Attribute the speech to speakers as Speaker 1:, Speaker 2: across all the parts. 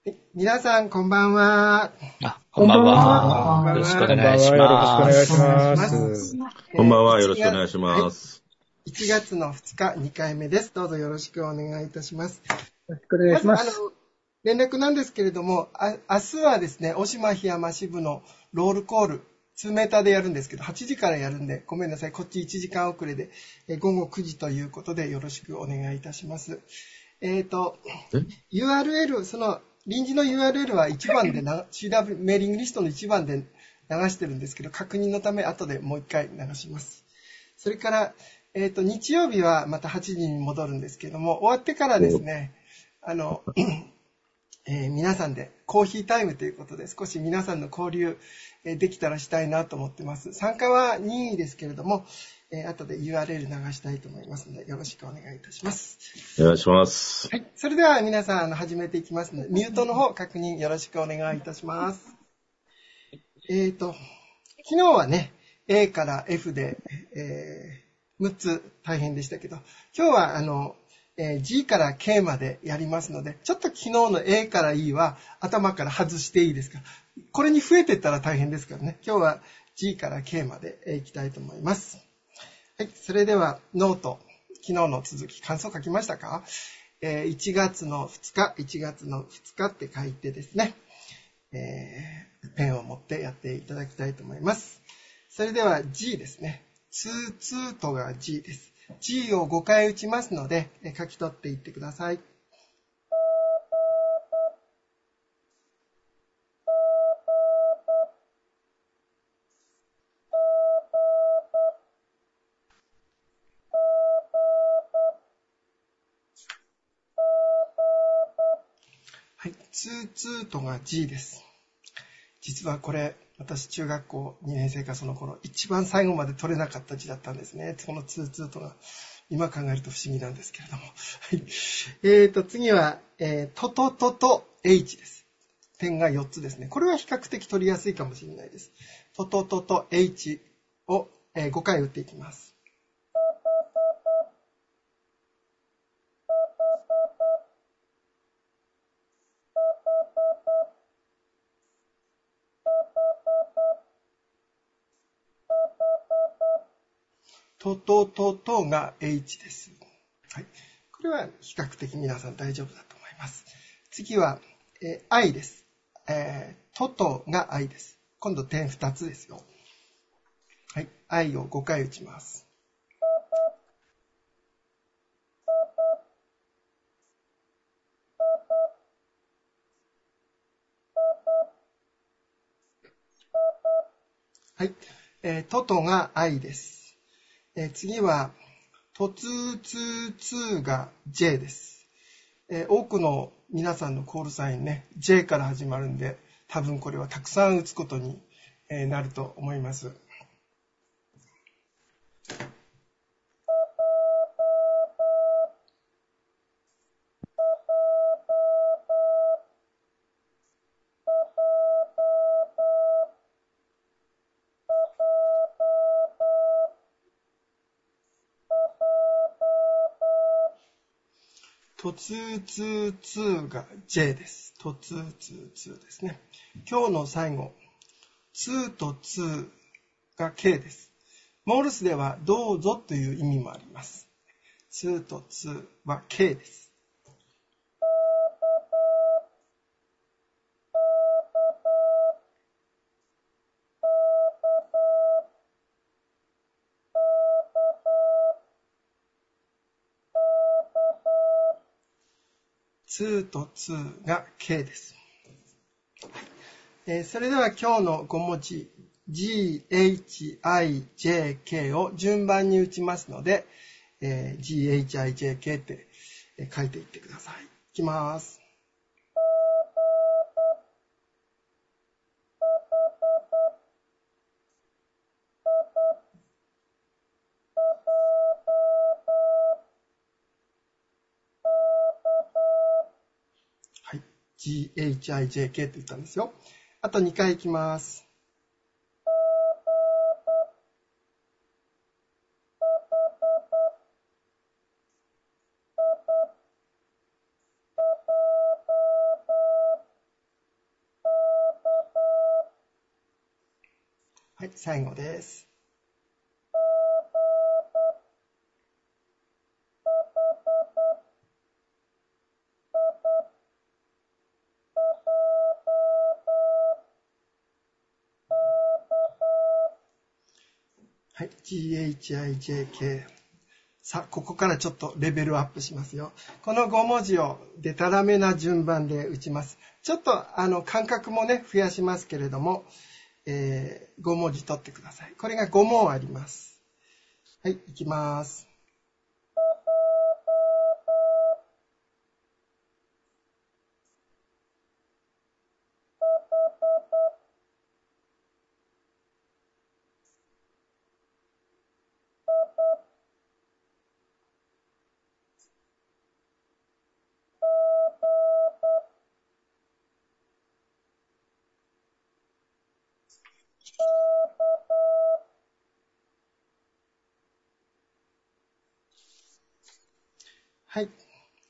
Speaker 1: 皆さん、こんばんは。
Speaker 2: こんばん
Speaker 1: こんばん
Speaker 2: は。
Speaker 1: は
Speaker 2: よろしくお願いします。
Speaker 3: よろしくお願いします。
Speaker 4: こんばんは。よろしくお願いします。
Speaker 1: 1月の2日、2回目です。どうぞよろしくお願いいたします。
Speaker 3: よろしくお願いします。
Speaker 1: 連絡なんですけれども、明日はですね、渡島檜山支部のロールコール、2メーターでやるんですけど、8時からやるんで、ごめんなさい。こっち1時間遅れで、午後9時ということでよろしくお願いいたします。URL、その、臨時の URL は1番でCW メーリングリストの1番で流してるんですけど、確認のため後でもう一回流します。それから、日曜日はまた8時に戻るんですけれども、終わってからですね、皆さんでコーヒータイムということで、少し皆さんの交流、できたらしたいなと思ってます。参加は任意ですけれども、後で URL 流したいと思いますので、よろしくお願いいたします。
Speaker 4: お願いします。
Speaker 1: はい。それでは皆さん、始めていきますので、ミュートの方、確認よろしくお願いいたします。昨日はね、A から F で、6つ大変でしたけど、今日はG から K までやりますので、ちょっと昨日の A から E は頭から外していいですか？これに増えていったら大変ですからね。今日は G から K までいきたいと思います。はい。それではノート、昨日の続き、感想書きましたか？1月の2日、1月の2日って書いてですね、ペンを持ってやっていただきたいと思います。それでは G ですね。2とが G です。G を5回打ちますので、書き取っていってください。はい、2とが G です。実はこれ、私中学校2年生かその頃、一番最後まで取れなかった字だったんですね。この2とが。今考えると不思議なんですけれども。はい。次は、と H です。点が4つですね。これは比較的取りやすいかもしれないです。と H を、5回打っていきます。とが H です。はい。これは比較的皆さん大丈夫だと思います。次は、I です。とが I です。今度点2つですよ。はい。I を5回打ちます。はい。とが I です。次は、とつが J です。多くの皆さんのコールサインね、J から始まるんで、多分これはたくさん打つことになると思います。とつが J です。とつですね。今日の最後、つとつが K です。モールスではどうぞという意味もあります。つとつは K です。つとつが K です。それでは今日の5文字 G, H, I, J, K を順番に打ちますので、G, H, I, J, K って書いていってください。いきます。はい。G, H, I, J, K って言ったんですよ。あと2回いきます。 はい、最後です。はい、GHIJK。さあ、ここからちょっとレベルアップしますよ。この5文字をデタラメな順番で打ちます。ちょっと間隔もね、増やしますけれども、5文字取ってください。これが5問あります。はい、いきます。はい。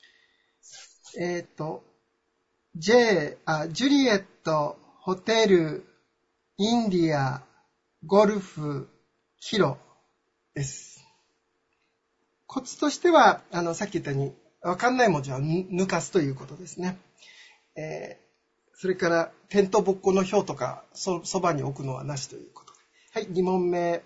Speaker 1: ジュリエット、ホテル、インディア、ゴルフ、キロです。コツとしては、さっき言ったように、わかんない文字は抜かすということですね。それから、点とぼっこの表とか、そばに置くのはなしということ。はい、2問目。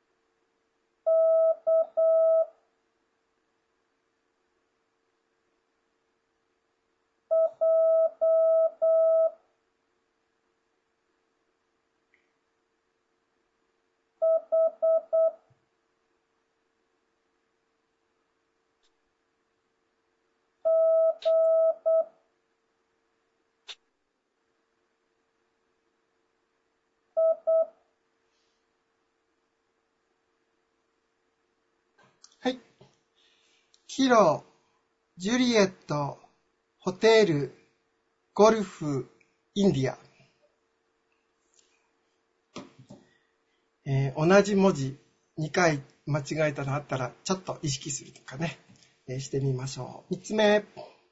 Speaker 1: はい。キロ、ジュリエット、ホテル、ゴルフ、インディア。同じ文字2回間違えたのあったら、ちょっと意識するとかね、してみましょう。3つ目。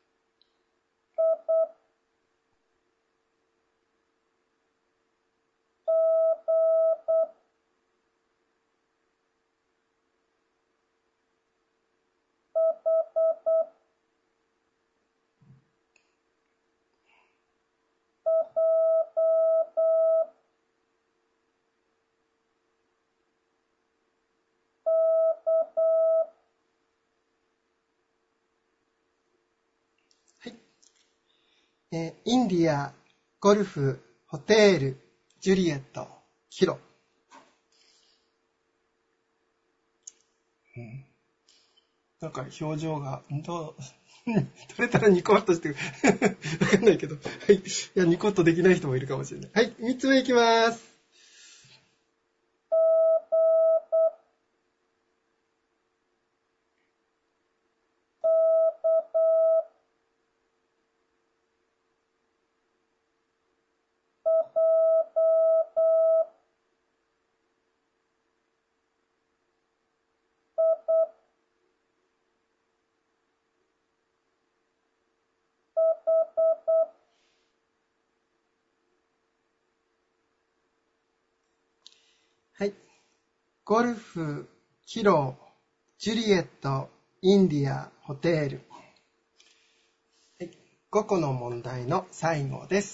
Speaker 1: はい。インディア、ゴルフ、ホテル、ジュリエット、キロ。なんか表情が、取れたらニコッとしてる。わかんないけど。はい。いや、ニコッとできない人もいるかもしれない。はい。3つ目いきます。はい。ゴルフ、キロ、ジュリエット、インディア、ホテル。はい。5個の問題の最後です。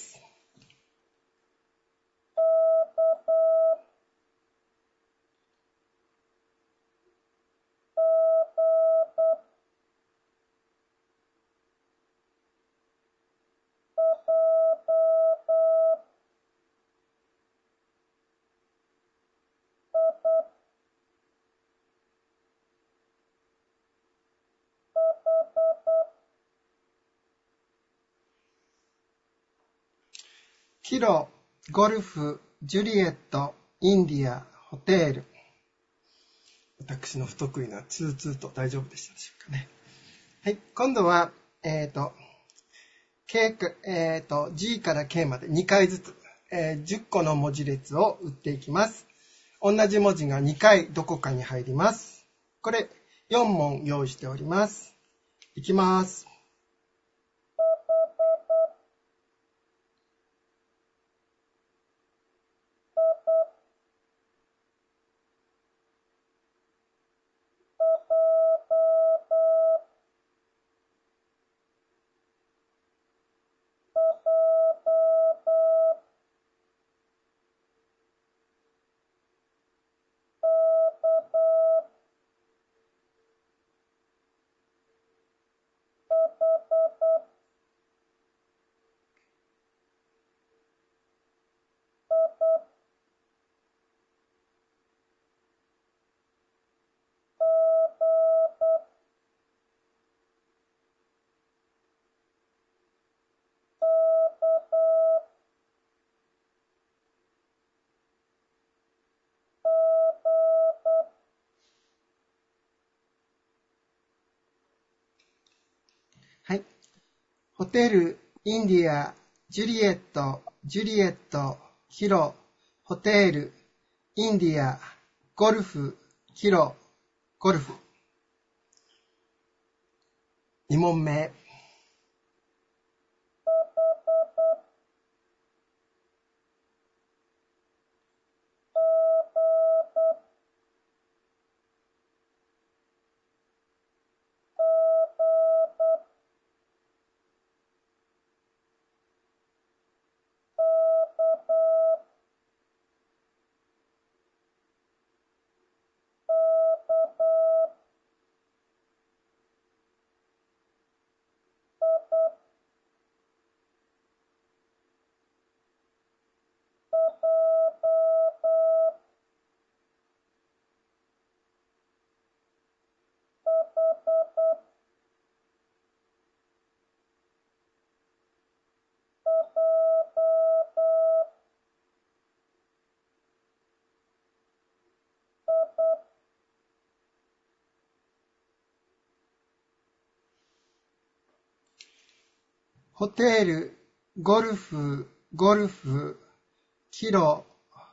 Speaker 1: キロ、ゴルフ、ジュリエット、インディア、ホテル。私の不得意なツーツーと大丈夫でしたでしょうかね。はい。今度は、G から K まで2回ずつ、10個の文字列を打っていきます。同じ文字が2回どこかに入ります。これ、4問用意しております。いきます。 はい。ホテル、インディア、ジュリエット、キロ、ホテル、インディア、ゴルフ、キロ、ゴルフ。2問目。ホテル、ゴルフ、キロ、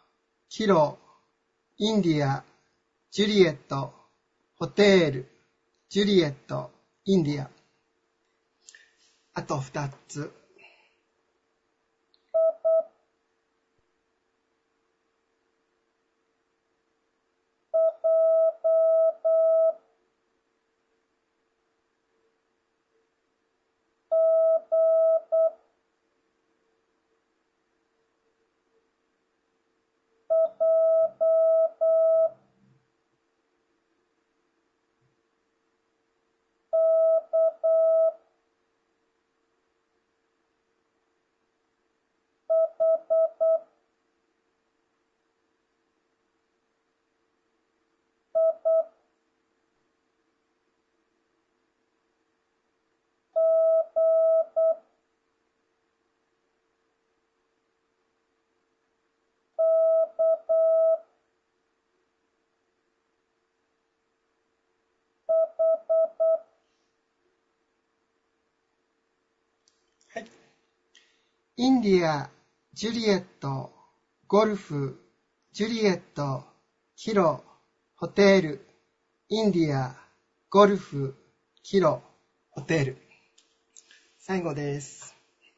Speaker 1: インディア、ジュリエット、ホテル、ジュリエット、インディア。あと2つ。はい。インディア、ジュリエット、ゴルフ、ジュリエット、キロ、ホテル、インディア、ゴルフ、キロ、ホテル。最後です。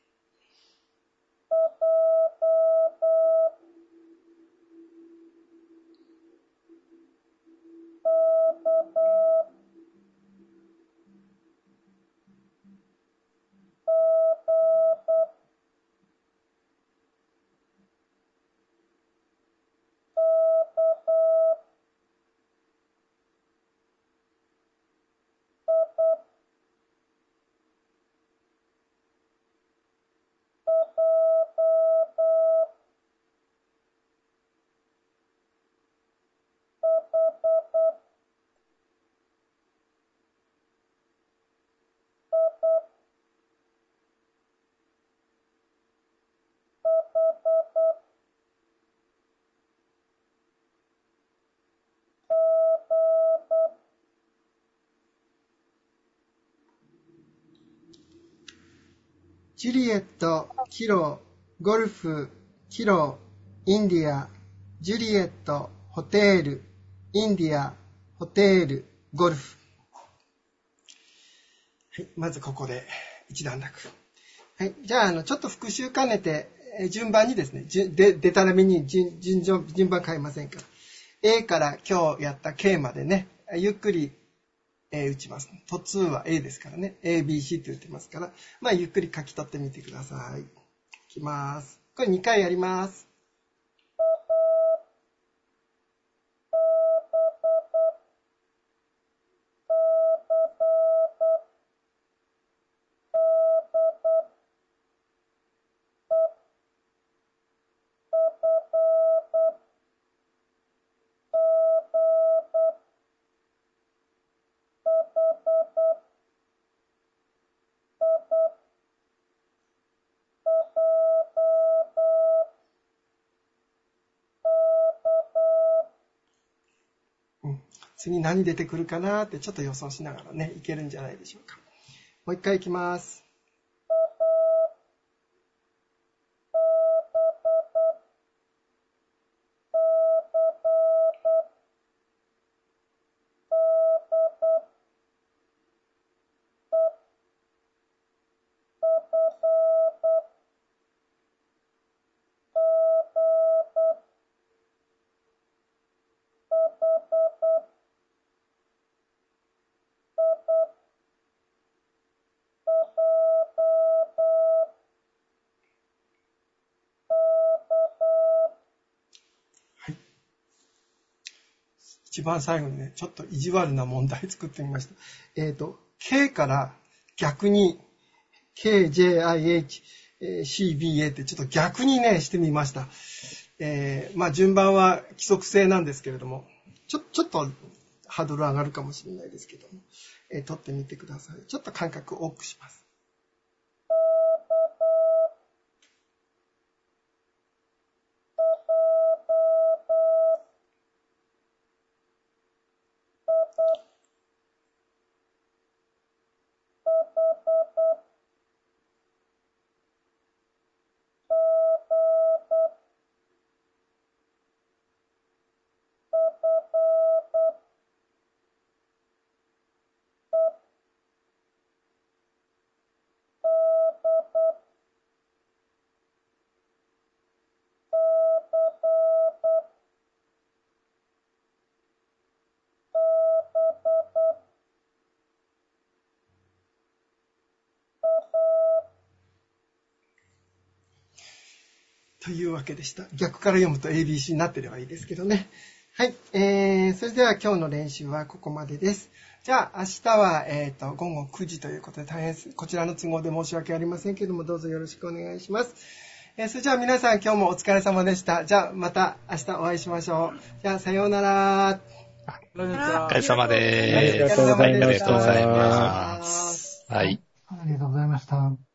Speaker 1: ジュリエット、キロ、ゴルフ、キロ、インディア、ジュリエット、ホテル、インディア、ホテル、ゴルフ。はい、まずここで一段落。はい、じゃあ、ちょっと復習兼ねて、順番にですね、でたらめに順番変えませんから。A から今日やった K までね、ゆっくり打ちます。途中は A ですからね。A、B、C って打ってますから、まあゆっくり書き取ってみてください。いきます。これ2回やります。次何出てくるかなってちょっと予想しながらね、いけるんじゃないでしょうか。 もう一回いきます。一番最後にね、ちょっと意地悪な問題作ってみました。K から逆に KJIHCBA ってちょっと逆にね、してみました。順番は規則性なんですけれども、ちょっとハードル上がるかもしれないですけども、取ってみてください。ちょっと間隔を多くします。というわけでした。逆から読むと ABC になってればいいですけどね。はい。それでは今日の練習はここまでです。じゃあ明日は、午後9時ということで大変こちらの都合で申し訳ありませんけれども、どうぞよろしくお願いします。それじゃあ皆さん今日もお疲れ様でした。じゃあまた明日お会いしましょう。じゃあさようなら。
Speaker 2: お疲れ様
Speaker 3: です。ありがとうございました。
Speaker 2: ありがとうございます。はい。
Speaker 3: ありがとうございました。